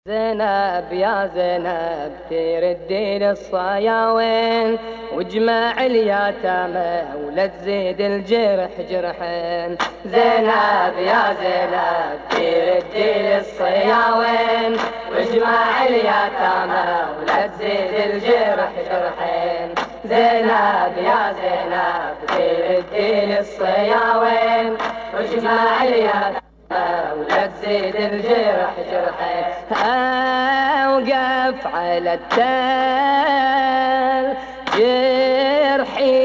زينب يا زينب تردي للصياوين واجمع اليتامى ولا تزيد الجرح جرحين. زينب يا زينب تردي للصياوين واجمع اليتامى ولا تزيد الجرح جرحين. زينب يا زينب تردي للصياوين واجمع اليتامى ولا تزيد الجرح جرحين. اوقف على التل جرحي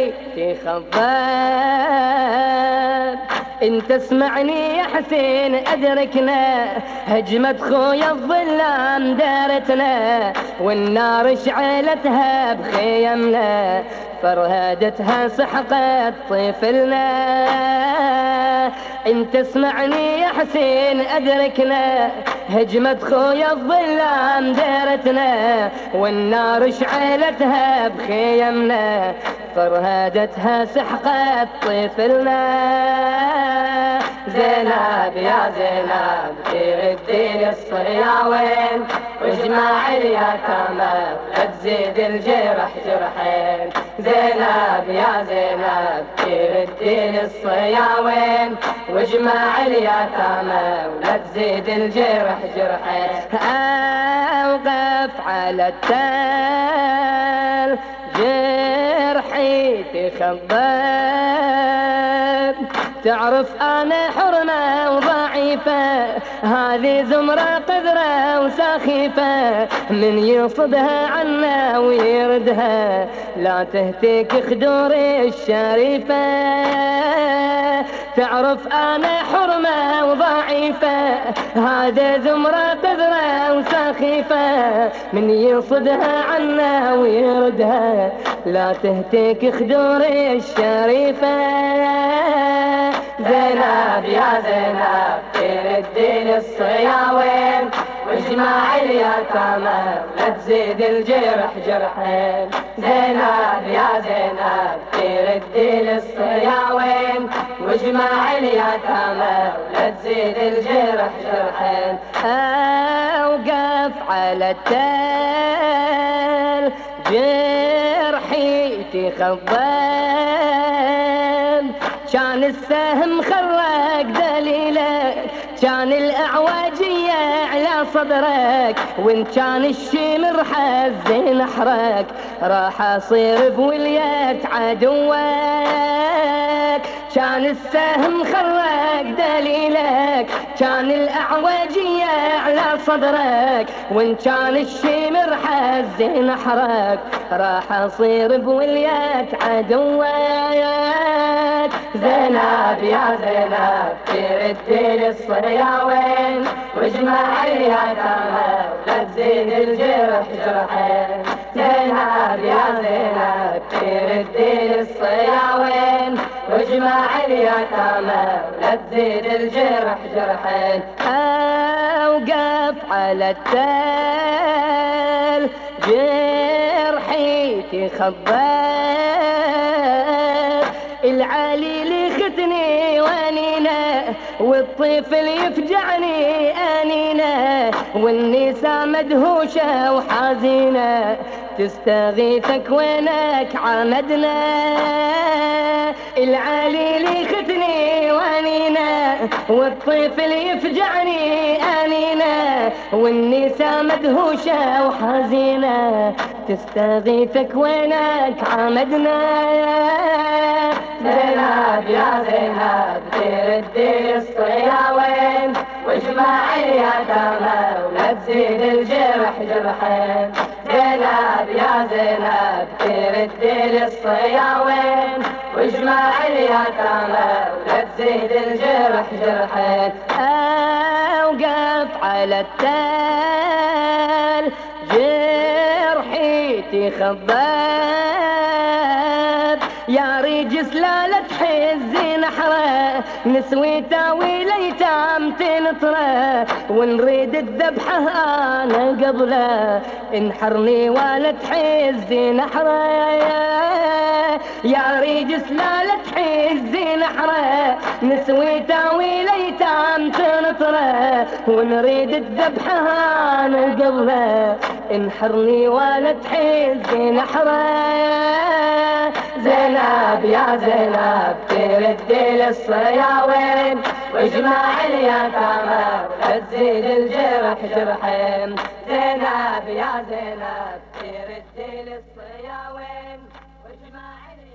تخبر، انت اسمعني يا حسين ادركنا هجمة خويا الظلام دارتنا والنار شعلتها بخيمنا فرهادتها سحقت طفلنا. انت اسمعني يا حسين ادركنا هجمة خويا الظلام دارتنا والنار شعلتها بخيمنا فرهادتها سحقت طفلنا. زينب يا زينب تردي للصياوين واجمع اليتامى ولا تزيد الجرح جرحين. زينب يا زينب تردي للصياوين واجمع اليتامى ولا تزيد الجرح جرحين. اوقف على التل جرحي تخبر، تعرف انا حرمة وضعيفة هذه زمرة قذرة وسخيفة من يصدها عنا ويردها لا تهتك خدور الشريفة. تعرف انا حرمة وضعيفة هذا زمرة قذرة وسخيفة من يصدها عنا ويردها لا تهتك خدور الشريفة. زينب يا زينب تردي للصياوين واجمع اليتامى ولا تزيد الجرح جرحين. زينب يا زينب تردي للصياوين واجمع اليتامى ولا تزيد الجرح جرحين. اوقف على التل جرحي تخبر، كان السهم خرق دليلك كان الأعواجية على صدرك وان كان الشمر حزين نحرك راح أصير بولية عدوك. كان السهم خرق دليلك كان الأعواجية على صدرك وان كان الشمر حزين نحرك راح أصير بولية عدوك. زينب يا زينب تردي للصياوين واجمع اليتامى ولا تزيد الجرح جرحين. زينب يا زينب تردي للصياوين واجمع اليتامى ولا تزيد الجرح جرحين. اوقف على التل جرحي تخبر، العالي لختني وانينا والطفل يفجعني انينا والنساء مدهوشة وحزينة تستغيثك وينك عمدنا. العالي لختني وانينا والطفل يفجعني انينا والنساء مدهوشة وحزينة تستغيثك وينك عمدنا. زينب يا زينب تردي للصياوين واجمع اليتامى ولا تزيد الجرح جرحين. زينب يا زينب تردي للصياوين واجمع اليتامى ولا تزيد الجرح جرحين. اوقف على التل جرحي تخبر، يا ريج سلالة حزي نحره نسويته وليتام تنطره ونريد الذبحه انا قبله انحرني ولا تحزي نحره. يا ريج سلالة حزي نحره نسويته وليتام تنطره ونريد الذبحه انا عرضنا انحرني ولا تحزي نحره. زينب يا زينب تردي للصياوين واجمع اليتامى ولا تزيد الجرح جرحين. زينب يا زينب تردي للصياوين واجمع